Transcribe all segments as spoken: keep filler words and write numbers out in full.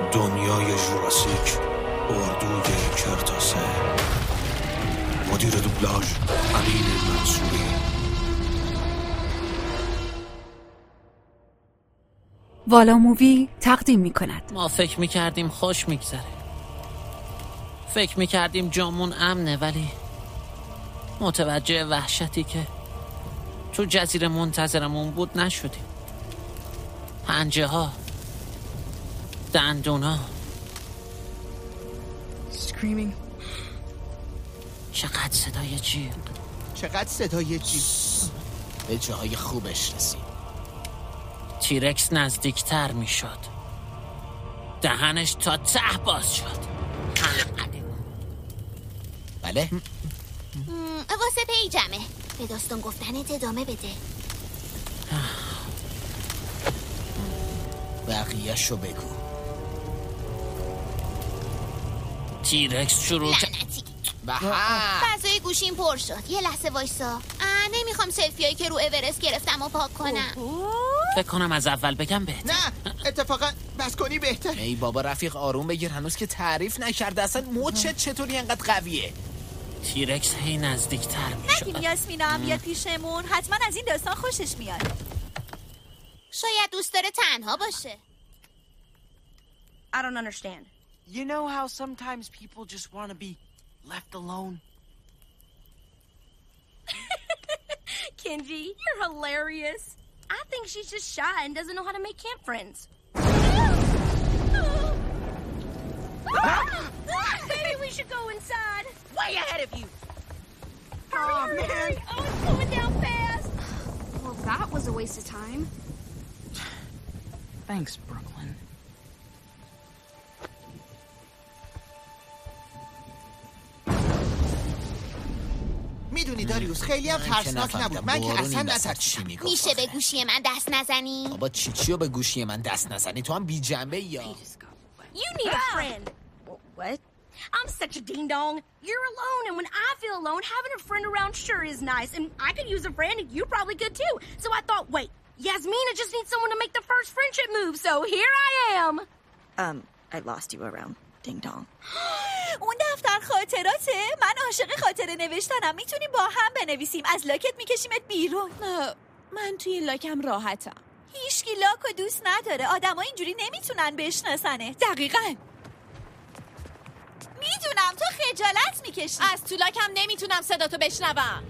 دنیای ژوراسیک، اردوی کرتاسه. مدیر دوبلاژ امین منصوری. والا مووی تقدیم می کند. ما فکر می کردیم خوش می گذره، فکر می کردیم جامون امنه، ولی متوجه وحشتی که تو جزیره منتظرمون بود نشدیم. پنجه ها، دندون ها، Screaming. چقدر صدای جیغ، چقدر صدای جیغ. به جاهای خوبش رسید. تیرکس نزدیکتر می شد، دهنش تا ته باز شد. بله؟ واسه پیجمه، به داستان گفتنت ادامه بده. بقیه شو بگو. تیرکس شروع لعنتی. بها فضای گوشیم پر شد. یه لحظه وایسا. نمیخوام سلفیایی که رو اورست گرفتم و پاک کنم. فکر کنم از اول بگم بهتر. نه اتفاقا بس کنی بهتر. ای بابا رفیق آروم بگیر، هنوز که تعریف نکرده اصلا موچت چطوری انقدر قویه. تیرکس هی نزدیکتر می شد. نگیم یاسمینا هم بیاد پیشمون، حتما از این داستان خوشش میاد. شاید دوست داره تنها باشه. I don't understand. You know how sometimes people just want to be left alone? Kenji, you're hilarious. I think she's just shy and doesn't know how to make camp friends. Maybe we should go inside. Way ahead of you. Hurry, Oh, hurry, man. hurry. Oh, it's going down fast. Well, that was a waste of time. Thanks, Brooklyn. میدونی داریوس خیلی هم ترسناک نبود. من که اصلا نترسیدم. میشه به گوشی من دست نزنی؟ بابا چی چیو به گوشی من دست نزنی؟ تو هم بی جنبه یا You need a friend. What? I'm such a ding dong. You're alone, and when I feel alone, having a friend around sure is nice. And I could use a friend, and you probably could too. So I thought, wait, Yasmina just needs someone to make the first friendship move. So here I am. Um, I lost you around ding dong. اون دفتر خاطراته؟ من عاشق خاطره نوشتنم. میتونیم با هم بنویسیم. از لاکت میکشیمت بیرون. من توی لاکم راحتم. هیچکی لاکو دوست نداره. آدما اینجوری نمیتونن بشناسنه. دقیقاً. میدونم تو خجالت میکشی. از تو لاکم نمیتونم صداتو بشنوم.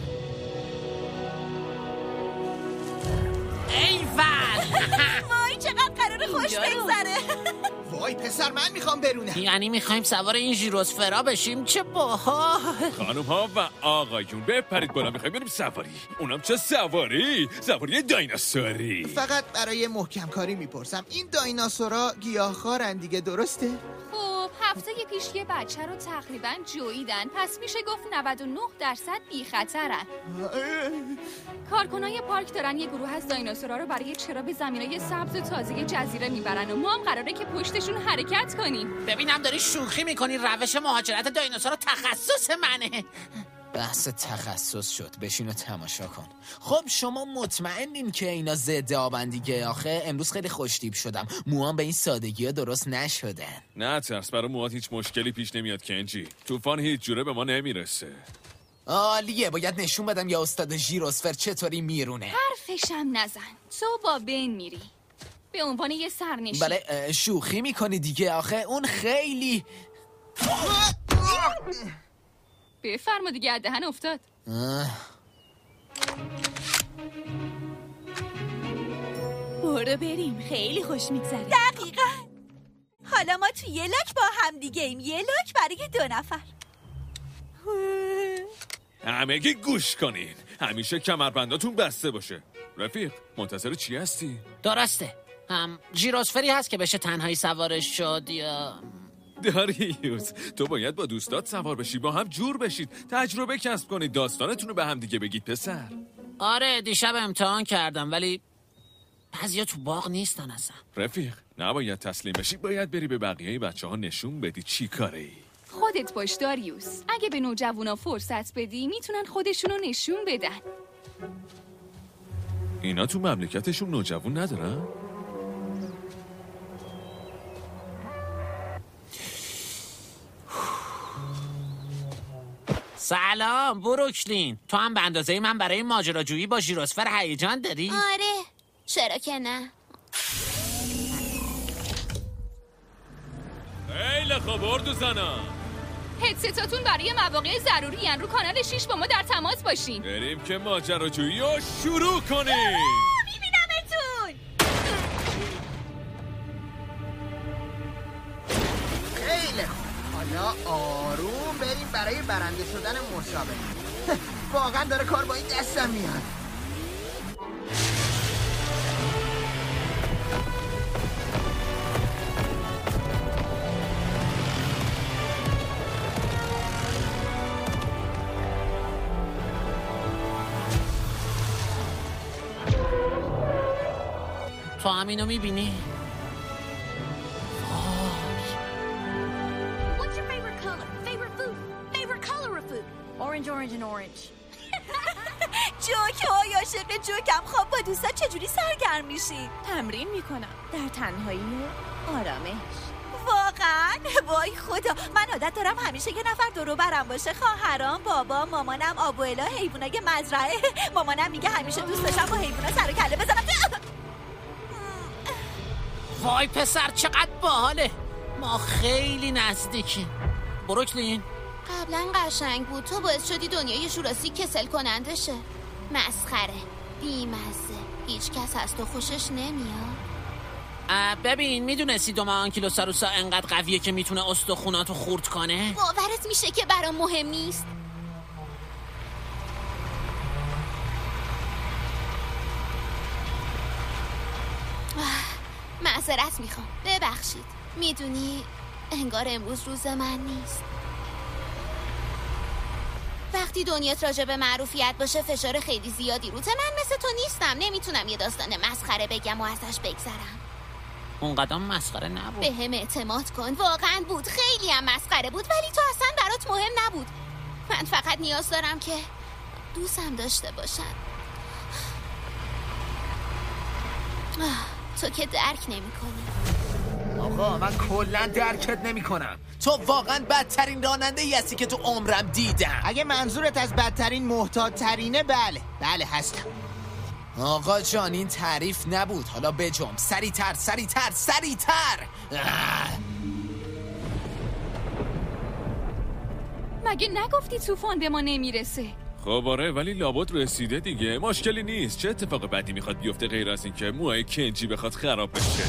ایول. وای چقدر قراره خوش بگذره. وای پسر من میخوام برونم. یعنی میخوایم سوار این ژیروسفرا بشیم؟ چه باحال. خانم ها و آقایون بپرید بالا، میخوایم بریم سواری. اونم چه سواری؟ سواری دایناسوری. فقط برای محکم کاری میپرسم، این دایناسورا گیاهخوارن دیگه، درسته؟ خب هفته پیش یه بچه رو تقریبا جویدن، پس میشه گفت نود و نه درصد بی خطرن. کارکنای پارک دارن یه گروه از دایناسورها رو برای چرا زمینای سبز تازه جزیره میبرن و ما هم قراره که پشتشون حرکت کنیم. ببینم داری شوخی میکنی. روش مهاجرت دایناسورها تخصص منه. بحث تخصص شد، بشین و تماشا کن. خب شما مطمئنین که اینا ضد آبن دیگه؟ آخه امروز خیلی خوشتیپ شدم، موام به این سادگی ها درست نشدن. نه ترس، برای موات هیچ مشکلی پیش نمیاد کنجی. طوفان هیچ جوره به ما نمیرسه. عالیه، باید نشون بدم یا استاد ژیروسفر چطوری میرونه. حرفشم نزن، تو با بین میری به عنوان یه سرنشین. بله شوخی میکنی دیگه، آخه اون خیلی بفرما دیگه، از دهن افتاد. برو بریم، خیلی خوش میگذره. دقیقاً. حالا ما تو یه لاک با هم دیگه ایم، یه لاک برای دو نفر. همگی گوش کنین، همیشه کمربنداتون بسته باشه. رفیق منتظر چی هستی؟ درسته. هم ژیروسفری هست که بشه تنهایی سوارش شد یا داریوس تو باید با دوستات سوار بشی، با هم جور بشید، تجربه کسب کنید، داستانتون رو به هم دیگه بگید پسر. آره دیشب امتحان کردم ولی بعضیا تو باغ نیستن اصلا. رفیق نباید تسلیم بشی، باید بری به بقیه بچه ها نشون بدی چی کاره ای. خودت باش داریوس، اگه به نوجوانا فرصت بدی میتونن خودشونو نشون بدن. اینا تو مملکتشون نوجوان ندارن؟ سلام بروکلین. تو هم به اندازه من برای ماجراجویی با ژیروسفر هیجان داری؟ آره چرا که نه. خیلی خوب اردو زنا. هدستاتون برای مواقع ضروری ان. رو کانال شش با ما در تماس باشین. بریم که ماجراجویی رو شروع کنیم. میبینمتون. خیلی خوب. حالا آروم بریم برای برنده شدن مسابقه. واقعا داره کار با این دستم میاد. تو همینو میبینی؟ What's your favorite color? Favorite food? Favorite color of food? Orange, orange, and orange. جوک های عاشق جوکم. خب با دوستا چجوری سرگرم میشی؟ تمرین میکنم در تنهایی و آرامش. واقعا؟ وای خدا، من عادت دارم همیشه یه نفر دورو برم باشه. خواهرام، بابا، مامانم، آبوئلا، حیوانای مزرعه. مامانم میگه همیشه دوست داشتم با حیونا سر و کله بزنم. وای پسر چقدر باحاله. ما خیلی نزدیکیم. بروکلین قبلا قشنگ بود. تو باعث شدی دنیای ژوراسیک کسل کننده شه. مسخره، بیمزه. هیچ کس از تو خوشش نمیاد. ببین میدونستی دوما آنکیلوساروسا انقدر قویه که میتونه استخوناتو خورد کنه؟ باورت میشه که برام مهم نیست. معذرت میخوام، ببخشید. میدونی انگار امروز روز من نیست. وقتی دنیات راجع به معروفیت باشه فشار خیلی زیادی روته. من مثل تو نیستم، نمیتونم یه داستان مسخره بگم و ازش بگذرم. اون قدم مسخره نبود. به هم اعتماد کن، واقعا بود. خیلی هم مسخره بود ولی تو اصلا برات مهم نبود. من فقط نیاز دارم که دوستم داشته باشن. تو که درک نمی کنی. آقا من کلا درکت نمی کنم. تو واقعا بدترین راننده ای هستی که تو عمرم دیدم. اگه منظورت از بدترین محتاط ترینه، بله بله هستم. آقا جان این تعریف نبود. حالا بجم. سریعتر سریعتر سریعتر. مگه نگفتی طوفان به ما نمیرسه؟ خب آره ولی لابد رسیده دیگه. مشکلی نیست. چه اتفاق بدی میخواد بیفته غیر از این که موهای کنجی بخواد خراب بشه؟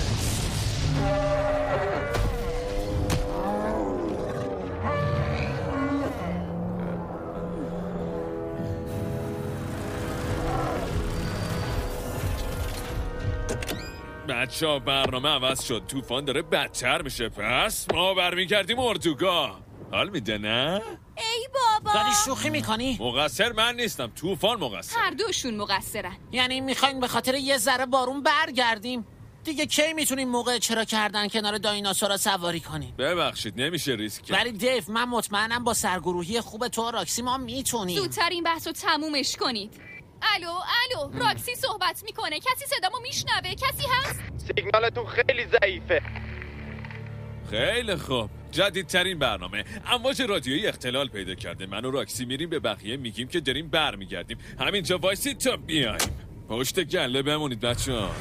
بچه ها برنامه عوض شد. طوفان داره بدتر میشه. پس ما برمیگردیم اردوگاه. حال میده نه؟ ای بابا داری شوخی میکنی؟ مقصر من نیستم، طوفان مقصر. هر دوشون مقصرن. یعنی میخواین به خاطر یه ذره بارون برگردیم؟ دیگه کی میتونیم موقع چرا کردن کنار دایناسورا سواری کنیم؟ ببخشید نمیشه ریسک کرد. ولی دیو من مطمئنم با سرگروهی خوب تو و راکسی ما میتونیم. زودتر این بحث رو تمومش کنید. الو الو راکسی صحبت میکنه. کسی صدامو میشنوه؟ کسی هست؟ سیگنالتون خیلی ضعیفه. خیلی خوب. جدیدترین برنامه امواج رادیویی اختلال پیدا کرده. من و راکسی میریم به بقیه میگیم که داریم برمیگردیم. همینجا وایسید تا بیایم. پشت گله بمونید بچه‌ها.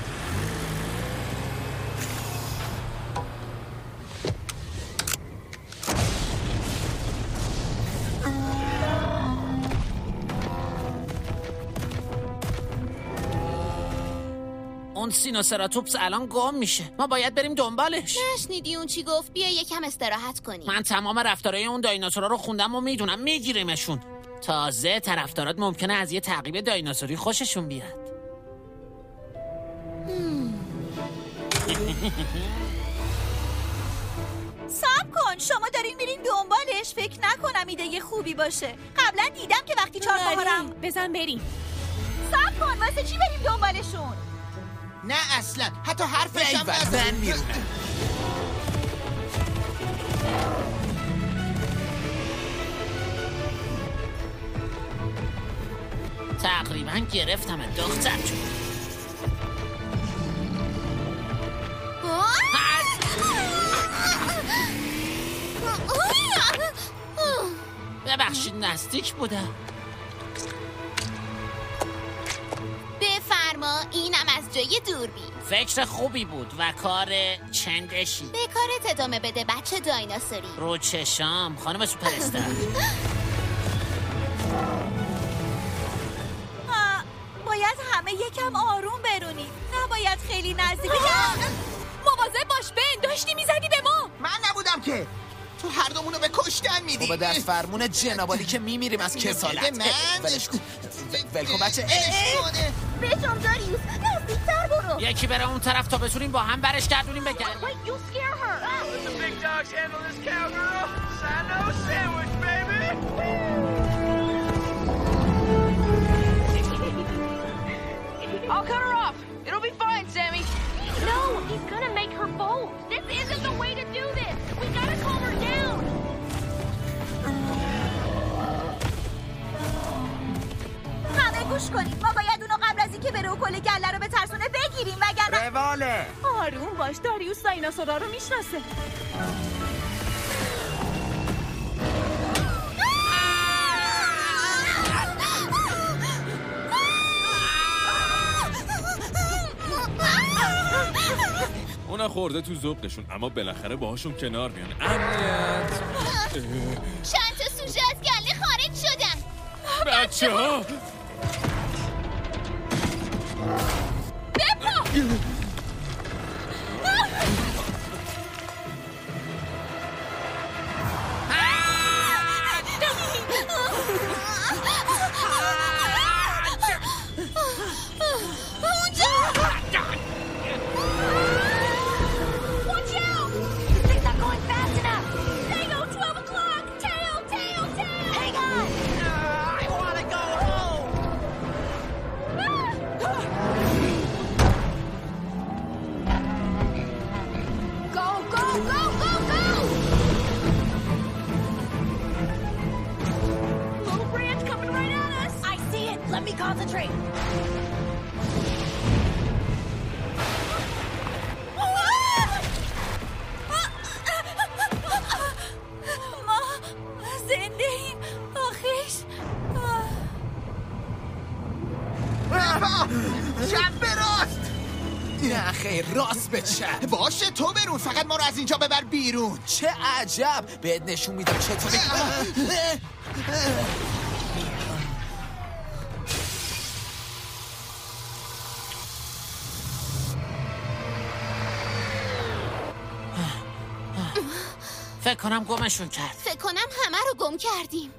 اون سینوسراتوپس الان گم میشه. ما باید بریم دنبالش. نشنیدی اون چی گفت؟ بیا یکم استراحت کنیم. من تمام رفتارای اون دایناسورا رو خوندم و میدونم. میگیریمشون. تازه طرفدارات ممکنه از یه تعقیب دایناسوری خوششون بیاد. صبر کن، شما دارین میرین دنبالش؟ فکر نکنم ایده خوبی باشه. قبلا دیدم که وقتی چهار پاهارم. بزن بریم. صبر کن، واسه چی بریم دنبالشون؟ نه اصلا، حتی حرفش هم من نزن. میرونم. تقریبا گرفتم دختر جون. ببخشید نزدیک بودم. بفرما، اینم از جای دوربین. فکر خوبی بود و کار چندشی. به کارت ادامه بده بچه دایناسوری. رو چشام خانم سوپرستار. باید همه یکم آروم برونید. نباید خیلی نزدیک. مواظب باش بن، داشتی میزدی به ما. من نبودم که. تو هر دومونو به کشتن میدی. تو به دست فرمون جنابالی که میمیریم از کسالت. من ولش کن ولکن بچه. بشم داریوس، نزدیکتر برو. یکی بره اون طرف تا بتونیم با هم برش گردونیم بگن. I'll cut her off. It'll be fine, Sammy. No, he's gonna make her bolt. This isn't the way to do this. We gotta calm her down. همه گوش کنید. ما باید اونو قبل از اینکه بره و کل گله رو به ترسونه بگیریم وگرنه. رواله. آروم باش، داریوس دایناسورا رو میشناسه. اونا خورده تو ذوقشون، اما بالاخره باهاشون کنار میان. امنیت. چند تا سوژه از گله خارج شدن. بچه ها بپا. Concentrate. ما زنده ایم آخیش. چپ به راست. نه خیر، راست به چپ. باشه تو برون، فقط ما رو از اینجا ببر بیرون. چه عجب، بهت نشون میدم چطوری. فکر کنم گمشون کرد. فکر کنم همه رو گم کردیم.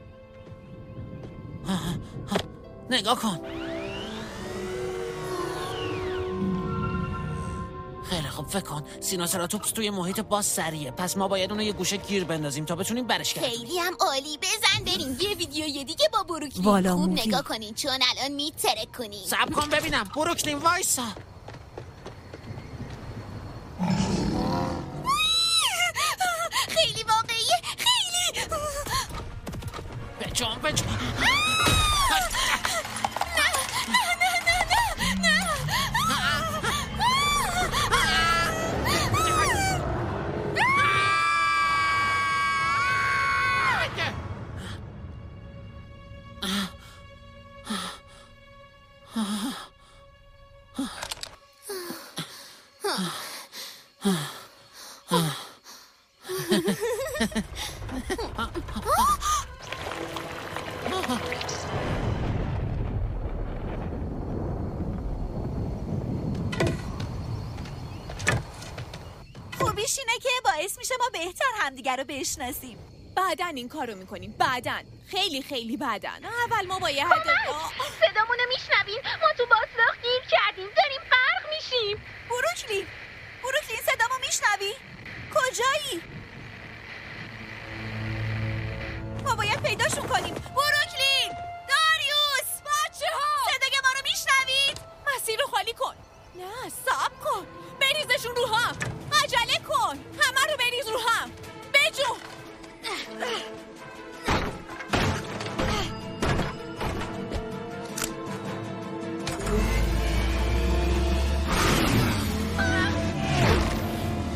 نگاه کن. خیلی خوب، فکر کن سینوسراتوپس توی محیط باز سریه، پس ما باید اونو یه گوشه گیر بندازیم تا بتونیم برش گردیم. خیلی هم عالی. بزن بریم یه ویدیوی دیگه با بروکلین. والا خوب موفی. نگاه کنین چون الان میترک کنین. صبر کن ببینم. بروکلین وایسا. خیلی واقعیه. خیلی بجام بجام. خوبیش اینه که باعث میشه ما بهتر همدیگر رو بشناسیم. بعدن این کارو میکنیم. بعدن خیلی خیلی بعدن. اول ما با یه حد صدامونو میشنوین؟ ما تو باسلاخ گیر کردیم، داریم غرق میشیم. بروکلین بروکلین صدامو میشنوی؟ کجایی؟ ما باید پیداشون کنیم. بروکلین، داریوس، بچه ها صدای ما رو میشنوید؟ مسیر رو خالی کن. نه صبر کن، بریزشون رو هم. عجله کن، همه رو بریز رو هم. بجو.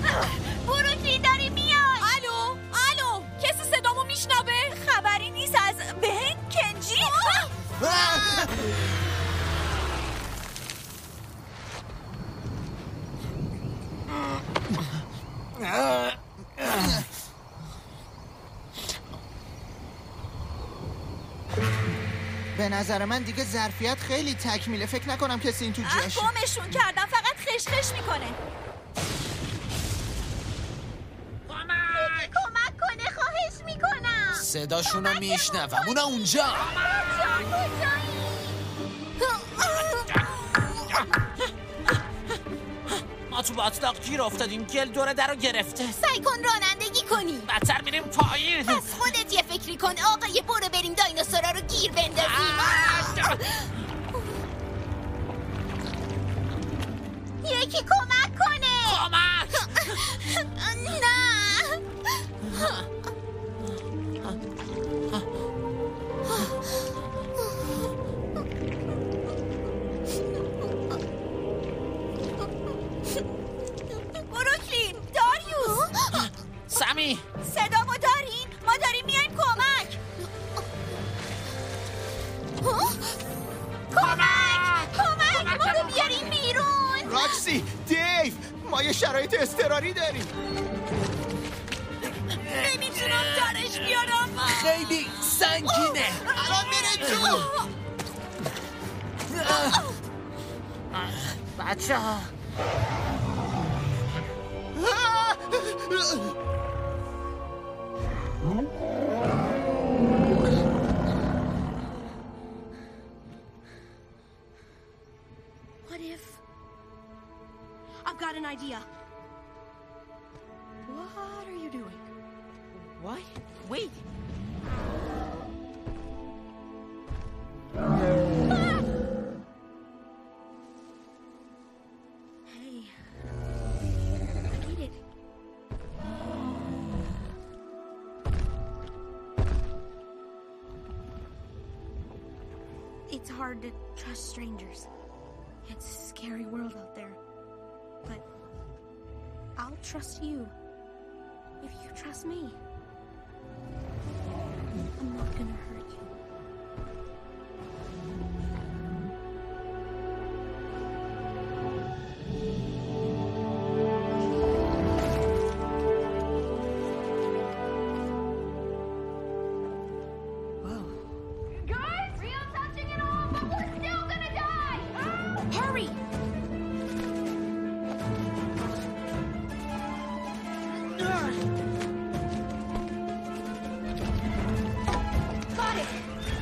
بروکلین داری میای. الو الو، کسی صدامو میشنوه؟ خبری نیست از به نظر من دیگه ظرفیت خیلی تکمیله. فکر نکنم کسی این تو جاشه. گمشون کردم، فقط خشخش میکنه. یکی کمک کنه، خواهش میکنم. صداشونو میشنوم. اونا اونجا. ما تو باطلاق گیر افتادیم. گل دوره در رو گرفته. سعی کن رانندگی کنی. بدتر میریم پایین. پس خودت یه فکری کن آقای. برو بریم دایناسورا رو گیر بندازیم. یکی کمک کنه. کمک. نه. بروکلین، داریوس، سمی، صدامو دارین؟ ما داریم میایم کمک. کمک کمک ما رو بیارین بیرون. راکسی، دیو، ما یه شرایط اضطراری داریم. نمیتونم درش بیارم. خیلی سنگینه. الان میره تو. بچه ها What if... I've got an idea. What are you doing? What? Wait. Hey. I get it. It's hard to trust strangers. It's a scary world out there. But I'll trust you if you trust me. I'm not gonna hurt you. Guys, real touching and all, but we're still gonna die. Hurry! Got it.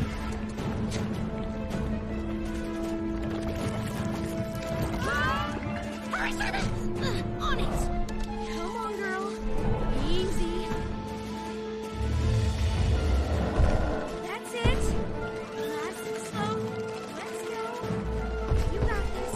Hurry, Simon! On it. Come on, girl. Easy. That's it. Nice and slow. Let's go. You got this.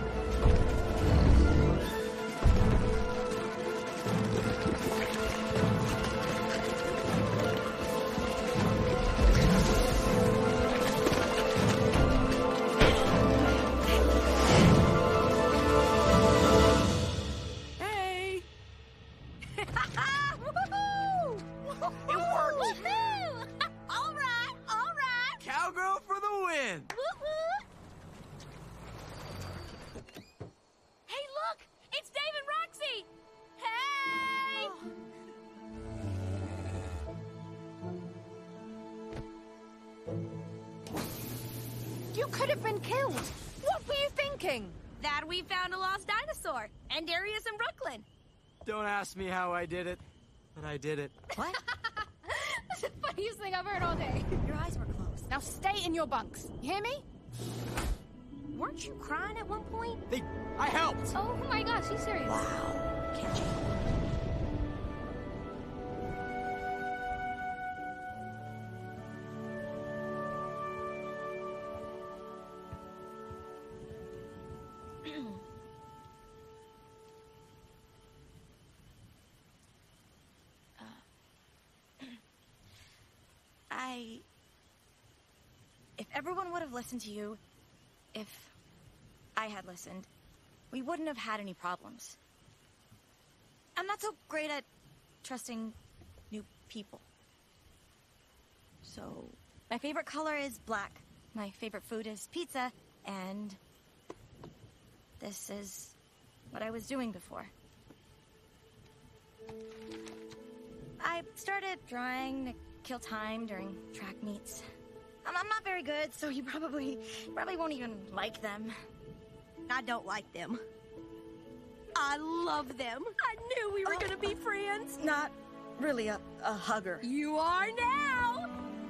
Hey! Woohoo! It worked! Woohoo! All right, all right. Cowgirl for the win! Woohoo! Hey, look! It's Dave and Roxy! Hey! You could have been killed. What were you thinking? That we found a lost dinosaur. And Darius in Brooklyn. Don't ask me how I did it, but I did it. What? That's the funniest thing I've heard all day. Your eyes were closed. Now stay in your bunks. You hear me? Weren't you crying at one point? Hey, I helped! Oh my gosh, he's serious. Wow. Can't you? I... If everyone would have listened to you, if I had listened, we wouldn't have had any problems. I'm not so great at trusting new people. So, my favorite color is black. My favorite food is pizza, and this is what I was doing before. I started drawing to kill time during track meets. I'm, I'm not very good, so you probably, probably won't even like them. I don't like them. I love them. I knew we were Oh. gonna be friends. Not really a, a hugger. You are now.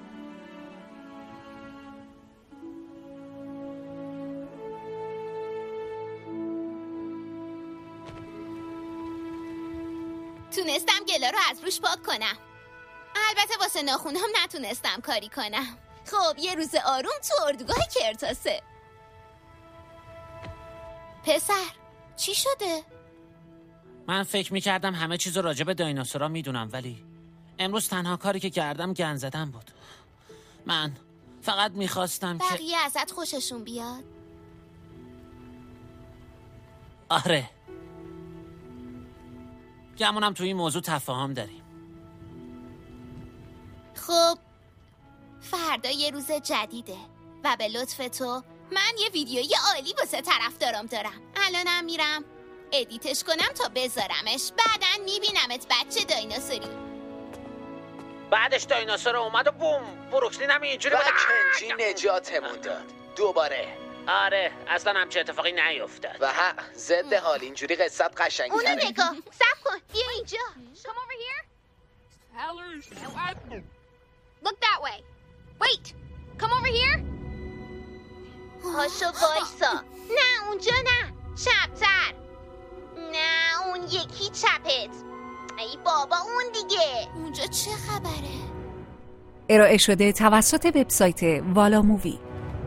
تونستم گلا رو از روش پاک کنم. البته واسه ناخونام نتونستم کاری کنم. خب یه روز آروم تو اردوگاه کرتاسه. پسر چی شده؟ من فکر میکردم همه چیز راجع به دایناسورا میدونم، ولی امروز تنها کاری که کردم گند زدن بود. من فقط میخواستم که بقیه ازت خوششون بیاد. آره، گمونم توی این موضوع تفاهم داریم. خب فردا یه روز جدیده و به لطف تو من یه ویدیوی عالی واسه طرفدارام دارم. الانم میرم ادیتش کنم تا بذارمش. بعدن میبینمت بچه دایناسوری. بعدش دایناسور اومد و بوم، بروکلین هم اینجوری و بود. کنجی نجاتمون داد دوباره. آره، اصلا همچه اتفاقی نیفتاد. و ها ضد حال اینجوری قصت قشنگ اونو تره. نگاه. صبر کن، بیا اینجا. Come over here. Look that way. Wait. Come over here. پاشو وایسا. نه اونجا نه، چپتر. نه اون یکی چپت. ای بابا اون دیگه. اونجا چه خبره؟ ارائه شده توسط وبسایت والا مووی.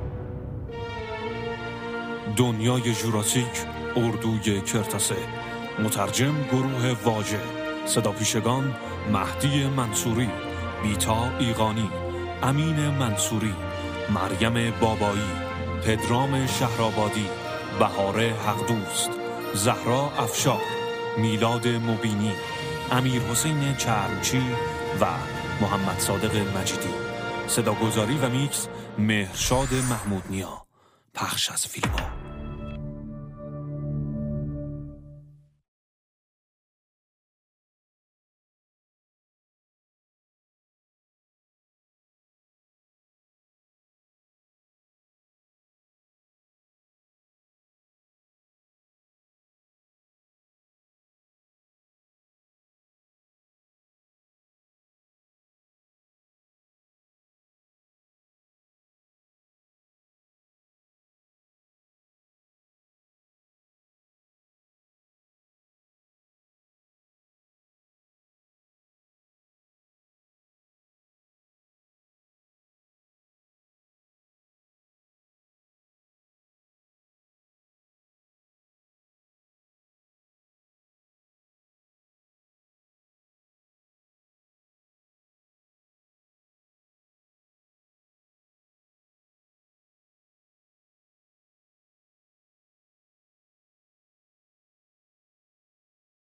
دنیای ژوراسیک، اردوی کرتاسه. مترجم گروه واژه. صدا پیشگان مهدی منصوری، بیتا ایقانی، امین منصوری، مریم بابایی، پدرام شهرآبادی، بهار حقدوست، زهرا افشار، میلاد مبینی، امیر حسین چرمچی و محمد صادق مجیدی. صداگذاری و میکس مهرشاد محمود نیا. پخش از فیلم ها